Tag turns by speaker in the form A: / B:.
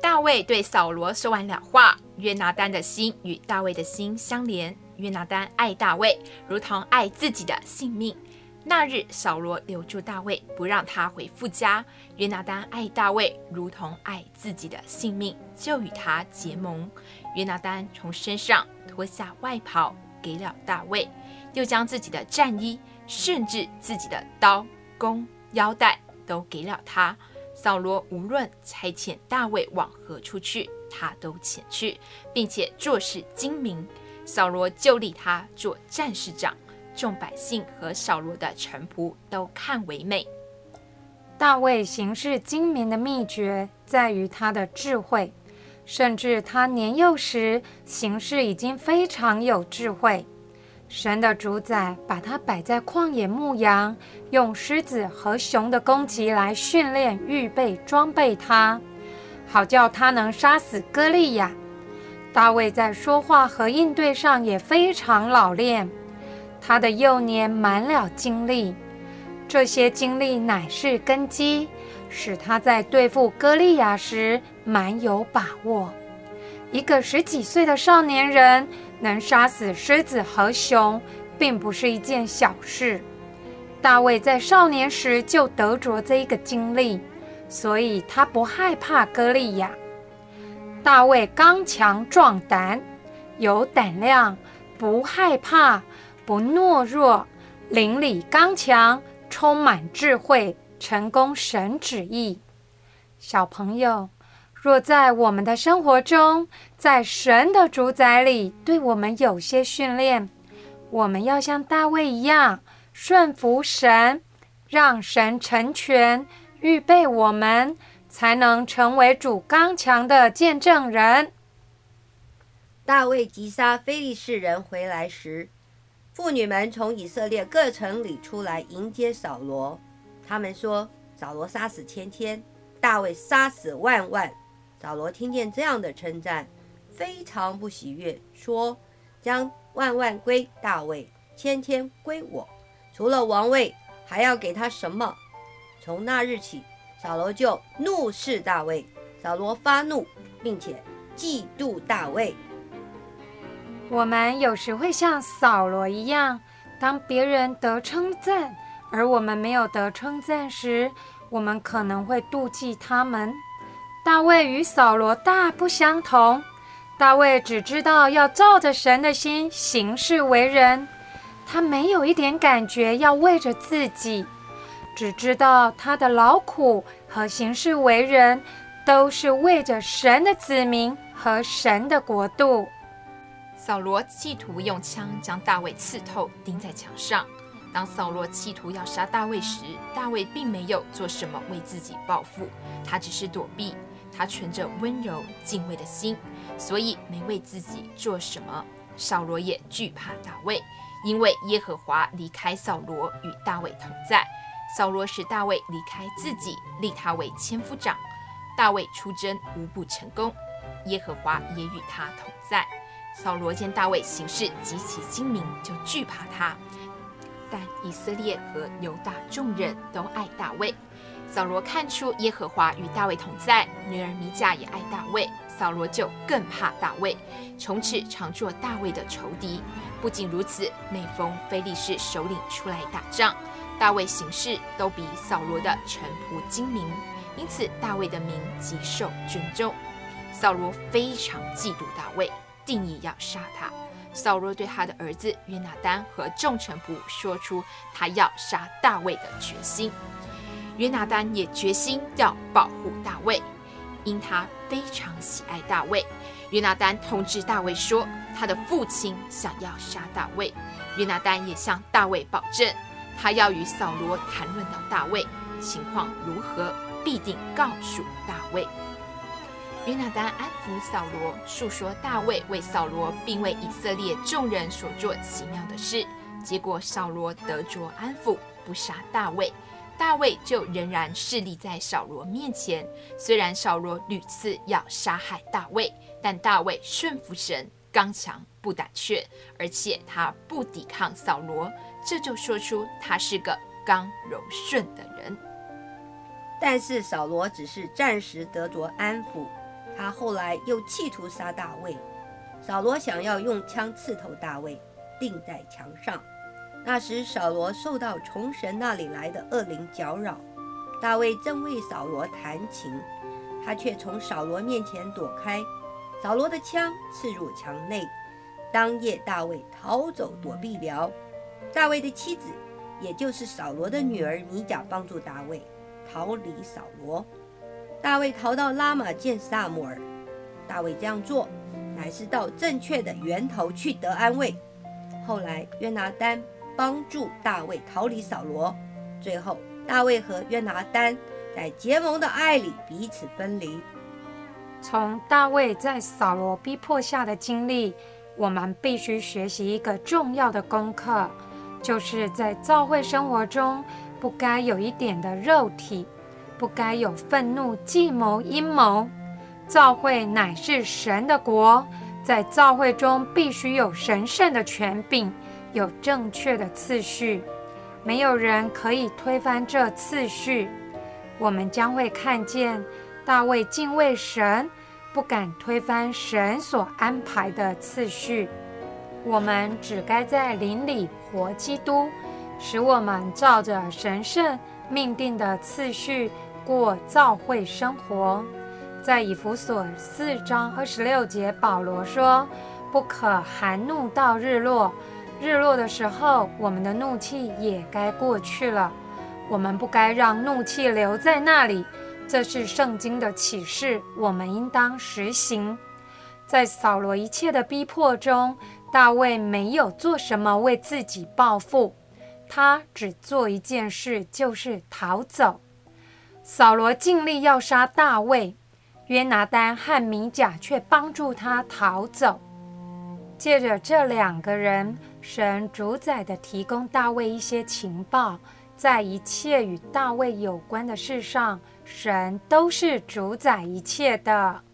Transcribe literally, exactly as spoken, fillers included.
A: 大卫对扫罗说完了话，约拿单的心与大卫的心相连。约拿单爱大卫，如同爱自己的性命。那日扫罗留住大卫，不让他回父家。约拿单爱大卫，如同爱自己的性命，就与他结盟。约拿单从身上脱下外袍给了大卫，又将自己的战衣，甚至自己的刀、弓、腰带都给了他。扫罗无论差遣大卫往何处去，他都前去，并且做事精明。扫罗就立他做战士长，众百姓和扫罗的臣仆都看为美。
B: 大卫行事精明的秘诀在于他的智慧，甚至他年幼时行事已经非常有智慧。神的主宰把他摆在旷野牧羊，用狮子和熊的攻击来训练、预备、装备他，好叫他能杀死歌利亚。大卫在说话和应对上也非常老练，他的幼年满了经历，这些经历乃是根基，使他在对付歌利亚时满有把握。一个十几岁的少年人能杀死狮子和熊，并不是一件小事。大卫在少年时就得着这一个经历，所以他不害怕歌利亚。大卫刚强壮胆，有胆量，不害怕，不懦弱，灵里刚强，充满智慧，成功神旨意。小朋友，若在我们的生活中，在神的主宰里对我们有些训练，我们要像大卫一样顺服神，让神成全，预备我们，才能成为主刚强的见证人。
C: 大卫击杀非利士人回来时，妇女们从以色列各城里出来迎接扫罗。他们说，扫罗杀死千千，大卫杀死万万。扫罗听见这样的称赞，非常不喜悦，说，将万万归大卫，千千归我，除了王位还要给他什么？从那日起，扫罗就怒视大卫。扫罗发怒，并且嫉妒大卫。
B: 我们有时会像扫罗一样，当别人得称赞，而我们没有得称赞时，我们可能会妒忌他们。大卫与扫罗大不相同，大卫只知道要照着神的心行事为人，他没有一点感觉要为着自己，只知道他的劳苦和行事为人都是为着神的子民和神的国度。
A: 扫罗企图用枪将大卫刺透，钉在墙上。当扫罗企图要杀大卫时，大卫并没有做什么为自己报复，他只是躲避。他存着温柔敬畏的心，所以没为自己做什么。扫罗也惧怕大卫，因为耶和华离开扫罗与大卫同在。扫罗使大卫离开自己，立他为千夫长。大卫出征无不成功，耶和华也与他同在。扫罗见大卫行事极其精明，就惧怕他。但以色列和犹大众人都爱大卫。扫罗看出耶和华与大卫同在，女儿米甲也爱大卫，扫罗就更怕大卫，从此常做大卫的仇敌。不仅如此，每逢非利士首领出来打仗，大卫行事都比扫罗的臣仆精明，因此大卫的名极受尊重。扫罗非常嫉妒大卫，定义要杀他。扫罗对他的儿子约拿单和众臣仆说出他要杀大卫的决心。约拿单也决心要保护大卫，因他非常喜爱大卫。约拿单通知大卫说，他的父亲想要杀大卫。约拿单也向大卫保证，他要与扫罗谈论到大卫，情况如何，必定告诉大卫。约拿单安抚扫罗，述说大卫为扫罗并为以色列众人所做奇妙的事，结果扫罗得着安抚，不杀大卫。大卫就仍然侍立在扫罗面前。虽然扫罗屡次要杀害大卫，但大卫顺服神，刚强不胆怯，而且他不抵抗扫罗，这就说出他是个刚柔顺的人。
C: 但是扫罗只是暂时得着安抚， 他后来又企图杀大卫。扫罗想要用枪刺透大卫，钉在墙上。那时扫罗受到从神那里来的恶灵搅扰，大卫正为扫罗弹琴，他却从扫罗面前躲开，扫罗的枪刺入墙内。当夜大卫逃走躲避了。大卫的妻子，也就是扫罗的女儿米甲，帮助大卫逃离扫罗。大卫逃到拉玛见撒母耳。大卫这样做乃是到正确的源头去得安慰。后来约拿单帮助大卫逃离扫罗，最后大卫和约拿单在结盟的爱里彼此分离。
B: 从大卫在扫罗逼迫下的经历，我们必须学习一个重要的功课，就是在教会生活中不该有一点的肉体，不该有愤怒、计谋、阴谋。教会乃是神的国，在教会中必须有神圣的权柄，有正确的次序，没有人可以推翻这次序。我们将会看见大卫敬畏神，不敢推翻神所安排的次序。我们只该在灵里活基督，使我们照着神圣命定的次序过教会生活。在以弗所四章二十六节，保罗说：不可含怒到日落，日落的时候，我们的怒气也该过去了。我们不该让怒气留在那里，这是圣经的启示，我们应当实行。在扫罗一切的逼迫中，大卫没有做什么为自己报复，他只做一件事，就是逃走。扫罗尽力要杀大卫，约拿单和米甲却帮助他逃走。借着这两个人，神主宰地提供大卫一些情报，在一切与大卫有关的事上，神都是主宰一切的。